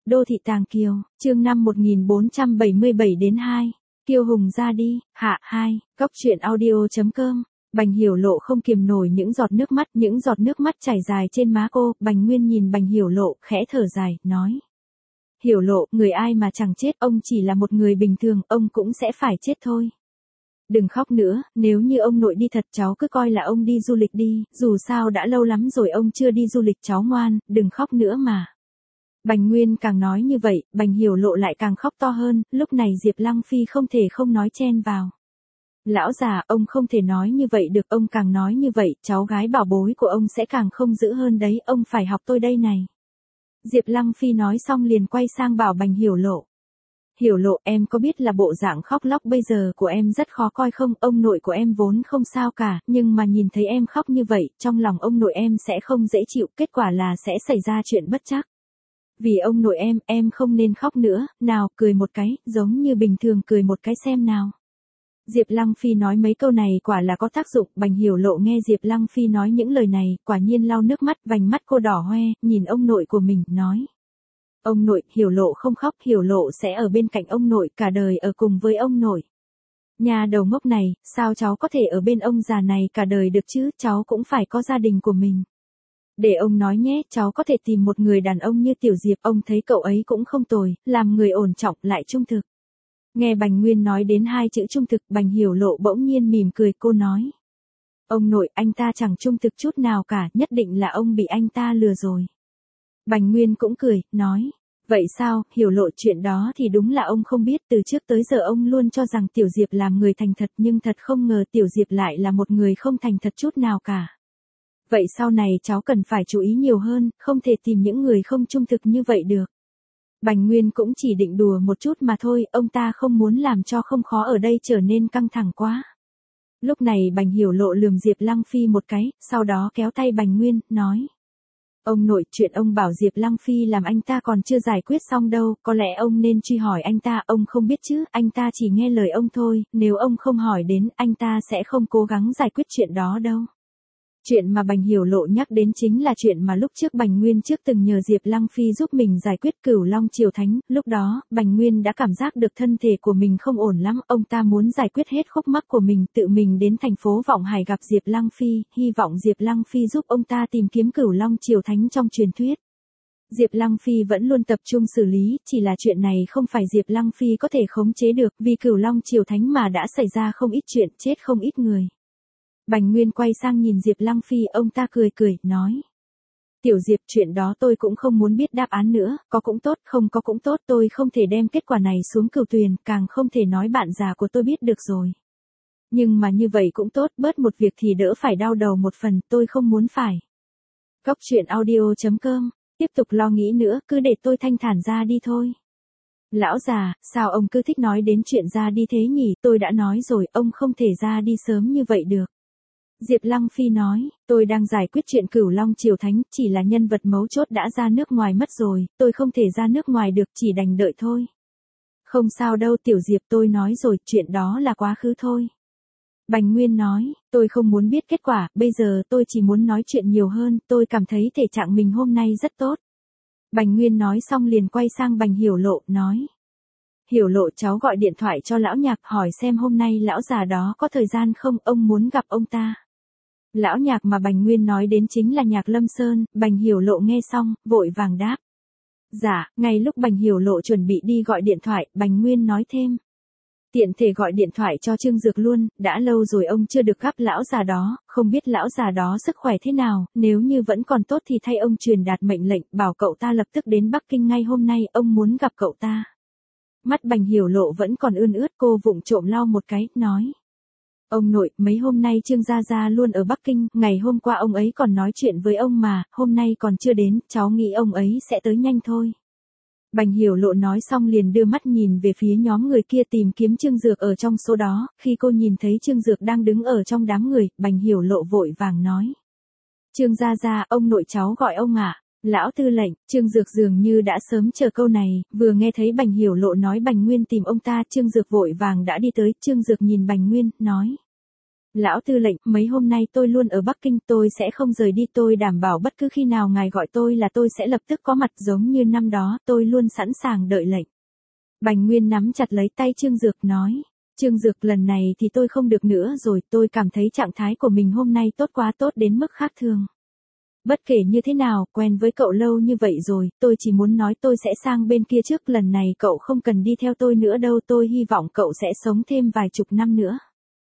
Đô thị Tàng Kiều, chương 5 1477 đến 2. Kiều Hùng ra đi, hạ 2, góc truyện audio.com. Bành Hiểu Lộ không kiềm nổi những giọt nước mắt chảy dài trên má cô. Bành Nguyên nhìn Bành Hiểu Lộ, khẽ thở dài, nói. Hiểu Lộ, người ai mà chẳng chết, ông chỉ là một người bình thường, ông cũng sẽ phải chết thôi. Đừng khóc nữa, nếu như ông nội đi thật cháu cứ coi là ông đi du lịch đi, dù sao đã lâu lắm rồi ông chưa đi du lịch cháu ngoan, đừng khóc nữa mà. Bành Nguyên càng nói như vậy, Bành Hiểu Lộ lại càng khóc to hơn, lúc này Diệp Lăng Phi không thể không nói chen vào. Lão già, ông không thể nói như vậy được, ông càng nói như vậy, cháu gái bảo bối của ông sẽ càng không giữ hơn đấy, ông phải học tôi đây này. Diệp Lăng Phi nói xong liền quay sang bảo Bành Hiểu Lộ. Hiểu Lộ, em có biết là bộ dạng khóc lóc bây giờ của em rất khó coi không, ông nội của em vốn không sao cả, nhưng mà nhìn thấy em khóc như vậy, trong lòng ông nội em sẽ không dễ chịu, kết quả là sẽ xảy ra chuyện bất trắc. Vì ông nội em không nên khóc nữa, nào, cười một cái, giống như bình thường cười một cái xem nào. Diệp Lăng Phi nói mấy câu này quả là có tác dụng, Bành Hiểu Lộ nghe Diệp Lăng Phi nói những lời này, quả nhiên lau nước mắt, vành mắt cô đỏ hoe, nhìn ông nội của mình, nói. Ông nội, Hiểu Lộ không khóc, Hiểu Lộ sẽ ở bên cạnh ông nội, cả đời ở cùng với ông nội. Nhà đầu ngốc này, sao cháu có thể ở bên ông già này cả đời được chứ, cháu cũng phải có gia đình của mình. Để ông nói nhé, cháu có thể tìm một người đàn ông như Tiểu Diệp, ông thấy cậu ấy cũng không tồi, làm người ổn trọng, lại trung thực. Nghe Bành Nguyên nói đến hai chữ trung thực, Bành Hiểu Lộ bỗng nhiên mỉm cười, cô nói. Ông nội, anh ta chẳng trung thực chút nào cả, nhất định là ông bị anh ta lừa rồi. Bành Nguyên cũng cười, nói. Vậy sao, Hiểu Lộ, chuyện đó thì đúng là ông không biết, từ trước tới giờ ông luôn cho rằng Tiểu Diệp làm người thành thật, nhưng thật không ngờ Tiểu Diệp lại là một người không thành thật chút nào cả. Vậy sau này cháu cần phải chú ý nhiều hơn, không thể tìm những người không trung thực như vậy được. Bành Nguyên cũng chỉ định đùa một chút mà thôi, ông ta không muốn làm cho không khó ở đây trở nên căng thẳng quá. Lúc này Bành Hiểu Lộ lườm Diệp Lăng Phi một cái, sau đó kéo tay Bành Nguyên, nói. Ông nội, chuyện ông bảo Diệp Lăng Phi làm anh ta còn chưa giải quyết xong đâu, có lẽ ông nên truy hỏi anh ta, ông không biết chứ, anh ta chỉ nghe lời ông thôi, nếu ông không hỏi đến, anh ta sẽ không cố gắng giải quyết chuyện đó đâu. Chuyện mà Bành Hiểu Lộ nhắc đến chính là chuyện mà lúc trước Bành Nguyên trước từng nhờ Diệp Lăng Phi giúp mình giải quyết Cửu Long Triều Thánh, lúc đó, Bành Nguyên đã cảm giác được thân thể của mình không ổn lắm, ông ta muốn giải quyết hết khúc mắc của mình, tự mình đến thành phố Vọng Hải gặp Diệp Lăng Phi, hy vọng Diệp Lăng Phi giúp ông ta tìm kiếm Cửu Long Triều Thánh trong truyền thuyết. Diệp Lăng Phi vẫn luôn tập trung xử lý, chỉ là chuyện này không phải Diệp Lăng Phi có thể khống chế được, vì Cửu Long Triều Thánh mà đã xảy ra không ít chuyện, chết không ít người. Bành Nguyên quay sang nhìn Diệp Lăng Phi, ông ta cười, nói. Tiểu Diệp, chuyện đó tôi cũng không muốn biết đáp án nữa, có cũng tốt, không có cũng tốt, tôi không thể đem kết quả này xuống Cửu Tuyền, càng không thể nói bạn già của tôi biết được rồi. Nhưng mà như vậy cũng tốt, bớt một việc thì đỡ phải đau đầu một phần, tôi không muốn phải. Góc truyện audio.com, tiếp tục lo nghĩ nữa, cứ để tôi thanh thản ra đi thôi. Lão già, sao ông cứ thích nói đến chuyện ra đi thế nhỉ, tôi đã nói rồi, ông không thể ra đi sớm như vậy được. Diệp Lăng Phi nói, tôi đang giải quyết chuyện Cửu Long Triều Thánh, chỉ là nhân vật mấu chốt đã ra nước ngoài mất rồi, tôi không thể ra nước ngoài được, chỉ đành đợi thôi. Không sao đâu Tiểu Diệp, tôi nói rồi, chuyện đó là quá khứ thôi. Bành Nguyên nói, tôi không muốn biết kết quả, bây giờ tôi chỉ muốn nói chuyện nhiều hơn, tôi cảm thấy thể trạng mình hôm nay rất tốt. Bành Nguyên nói xong liền quay sang Bành Hiểu Lộ, nói. Hiểu Lộ, cháu gọi điện thoại cho lão Nhạc hỏi xem hôm nay lão già đó có thời gian không, ông muốn gặp ông ta. Lão Nhạc mà Bành Nguyên nói đến chính là Nhạc Lâm Sơn, Bành Hiểu Lộ nghe xong, vội vàng đáp. Dạ, ngay lúc Bành Hiểu Lộ chuẩn bị đi gọi điện thoại, Bành Nguyên nói thêm. Tiện thể gọi điện thoại cho Trương Dược luôn, đã lâu rồi ông chưa được gặp lão già đó, không biết lão già đó sức khỏe thế nào, nếu như vẫn còn tốt thì thay ông truyền đạt mệnh lệnh, bảo cậu ta lập tức đến Bắc Kinh ngay hôm nay, ông muốn gặp cậu ta. Mắt Bành Hiểu Lộ vẫn còn ươn ướt, cô vụng trộm lau một cái, nói. Ông nội, mấy hôm nay Trương Gia Gia luôn ở Bắc Kinh, ngày hôm qua ông ấy còn nói chuyện với ông mà, hôm nay còn chưa đến, cháu nghĩ ông ấy sẽ tới nhanh thôi. Bành Hiểu Lộ nói xong liền đưa mắt nhìn về phía nhóm người kia tìm kiếm Trương Dược ở trong số đó, khi cô nhìn thấy Trương Dược đang đứng ở trong đám người, Bành Hiểu Lộ vội vàng nói. Trương Gia Gia, ông nội cháu gọi ông ạ. Lão tư lệnh, Trương Dược dường như đã sớm chờ câu này, vừa nghe thấy Bành Hiểu Lộ nói Bành Nguyên tìm ông ta, Trương Dược vội vàng đã đi tới, Trương Dược nhìn Bành Nguyên, nói. Lão Tư lệnh, mấy hôm nay tôi luôn ở Bắc Kinh, tôi sẽ không rời đi, tôi đảm bảo bất cứ khi nào ngài gọi tôi là tôi sẽ lập tức có mặt, giống như năm đó, tôi luôn sẵn sàng đợi lệnh. Bành Nguyên nắm chặt lấy tay Trương Dược nói. Trương Dược, lần này thì tôi không được nữa rồi, tôi cảm thấy trạng thái của mình hôm nay tốt quá, tốt đến mức khác thường. Bất kể như thế nào, quen với cậu lâu như vậy rồi, tôi chỉ muốn nói tôi sẽ sang bên kia trước, lần này cậu không cần đi theo tôi nữa đâu, tôi hy vọng cậu sẽ sống thêm vài chục năm nữa.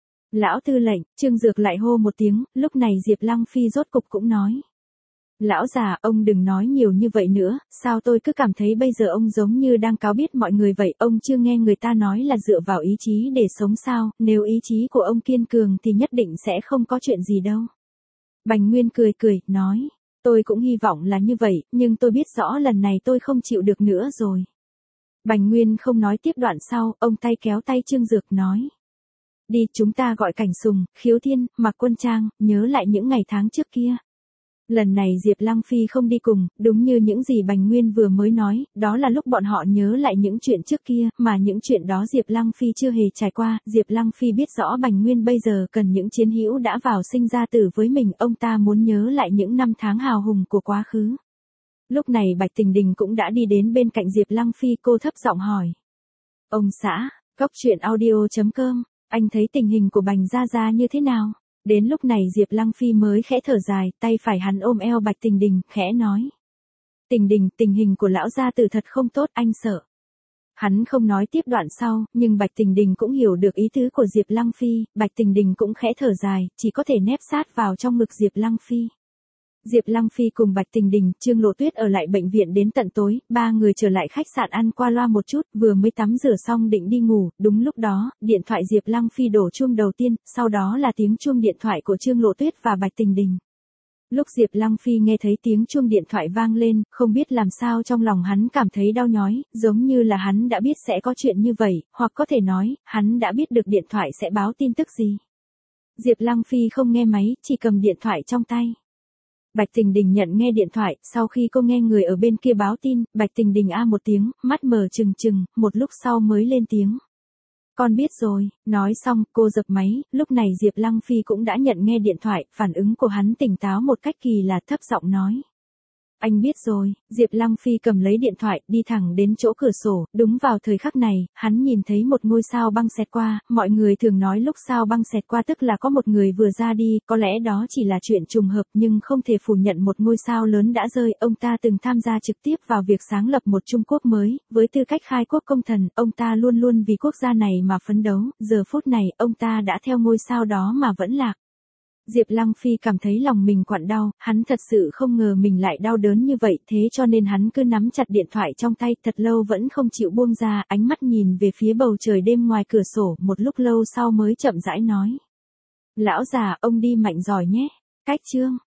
Lão Tư lệnh, Trương Dược lại hô một tiếng, lúc này Diệp Lăng Phi rốt cục cũng nói. Lão già, ông đừng nói nhiều như vậy nữa, sao tôi cứ cảm thấy bây giờ ông giống như đang cáo biết mọi người vậy, ông chưa nghe người ta nói là dựa vào ý chí để sống sao, nếu ý chí của ông kiên cường thì nhất định sẽ không có chuyện gì đâu. Bành Nguyên cười cười, nói, tôi cũng hy vọng là như vậy, nhưng tôi biết rõ lần này tôi không chịu được nữa rồi. Bành Nguyên không nói tiếp, đoạn sau, ông tay kéo tay Trương Dược nói. Đi, chúng ta gọi Cảnh Sùng, Khiếu Thiên, mặc quân trang, nhớ lại những ngày tháng trước kia. Lần này Diệp Lăng Phi không đi cùng, đúng như những gì Bành Nguyên vừa mới nói, đó là lúc bọn họ nhớ lại những chuyện trước kia, mà những chuyện đó Diệp Lăng Phi chưa hề trải qua, Diệp Lăng Phi biết rõ Bành Nguyên bây giờ cần những chiến hữu đã vào sinh ra tử với mình, ông ta muốn nhớ lại những năm tháng hào hùng của quá khứ. Lúc này Bạch Tình Đình cũng đã đi đến bên cạnh Diệp Lăng Phi, cô thấp giọng hỏi. Ông xã, Goctruyện.audio.com, anh thấy tình hình của Bành Gia Gia như thế nào? Đến lúc này Diệp Lăng Phi mới khẽ thở dài, tay phải hắn ôm eo Bạch Tình Đình, khẽ nói. Tình Đình, tình hình của lão gia tử thật không tốt, anh sợ. Hắn không nói tiếp đoạn sau, nhưng Bạch Tình Đình cũng hiểu được ý tứ của Diệp Lăng Phi, Bạch Tình Đình cũng khẽ thở dài, chỉ có thể nép sát vào trong ngực Diệp Lăng Phi. Diệp Lăng Phi cùng Bạch Tình Đình, Trương Lộ Tuyết ở lại bệnh viện đến tận tối, ba người trở lại khách sạn ăn qua loa một chút, vừa mới tắm rửa xong định đi ngủ, đúng lúc đó, điện thoại Diệp Lăng Phi đổ chuông đầu tiên, sau đó là tiếng chuông điện thoại của Trương Lộ Tuyết và Bạch Tình Đình. Lúc Diệp Lăng Phi nghe thấy tiếng chuông điện thoại vang lên, không biết làm sao trong lòng hắn cảm thấy đau nhói, giống như là hắn đã biết sẽ có chuyện như vậy, hoặc có thể nói, hắn đã biết được điện thoại sẽ báo tin tức gì. Diệp Lăng Phi không nghe máy, chỉ cầm điện thoại trong tay. Bạch Tình Đình nhận nghe điện thoại, sau khi cô nghe người ở bên kia báo tin, Bạch Tình Đình a một tiếng, mắt mở trừng trừng, một lúc sau mới lên tiếng. Con biết rồi, nói xong, cô dập máy, lúc này Diệp Lăng Phi cũng đã nhận nghe điện thoại, phản ứng của hắn tỉnh táo một cách kỳ lạ, thấp giọng nói. Anh biết rồi, Diệp Lăng Phi cầm lấy điện thoại, đi thẳng đến chỗ cửa sổ, đúng vào thời khắc này, hắn nhìn thấy một ngôi sao băng xẹt qua, mọi người thường nói lúc sao băng xẹt qua tức là có một người vừa ra đi, có lẽ đó chỉ là chuyện trùng hợp nhưng không thể phủ nhận một ngôi sao lớn đã rơi, ông ta từng tham gia trực tiếp vào việc sáng lập một Trung Quốc mới, với tư cách khai quốc công thần, ông ta luôn luôn vì quốc gia này mà phấn đấu, giờ phút này, ông ta đã theo ngôi sao đó mà vẫn lạc. Diệp Lăng Phi cảm thấy lòng mình quặn đau, hắn thật sự không ngờ mình lại đau đớn như vậy, thế cho nên hắn cứ nắm chặt điện thoại trong tay thật lâu vẫn không chịu buông ra, ánh mắt nhìn về phía bầu trời đêm ngoài cửa sổ, một lúc lâu sau mới chậm rãi nói. Lão già, ông đi mạnh giỏi nhé. Cách chương